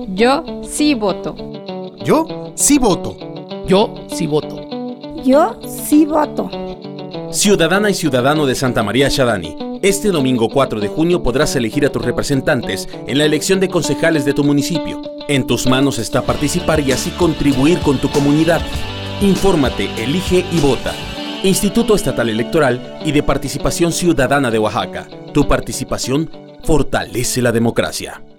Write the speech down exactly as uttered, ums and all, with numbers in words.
Yo sí voto. Yo sí voto. Yo sí voto. Yo sí voto. Ciudadana y ciudadano de Santa María Xadani, este domingo cuatro de junio podrás elegir a tus representantes en la elección de concejales de tu municipio. En tus manos está participar y así contribuir con tu comunidad. Infórmate, elige y vota. Instituto Estatal Electoral y de Participación Ciudadana de Oaxaca. Tu participación fortalece la democracia.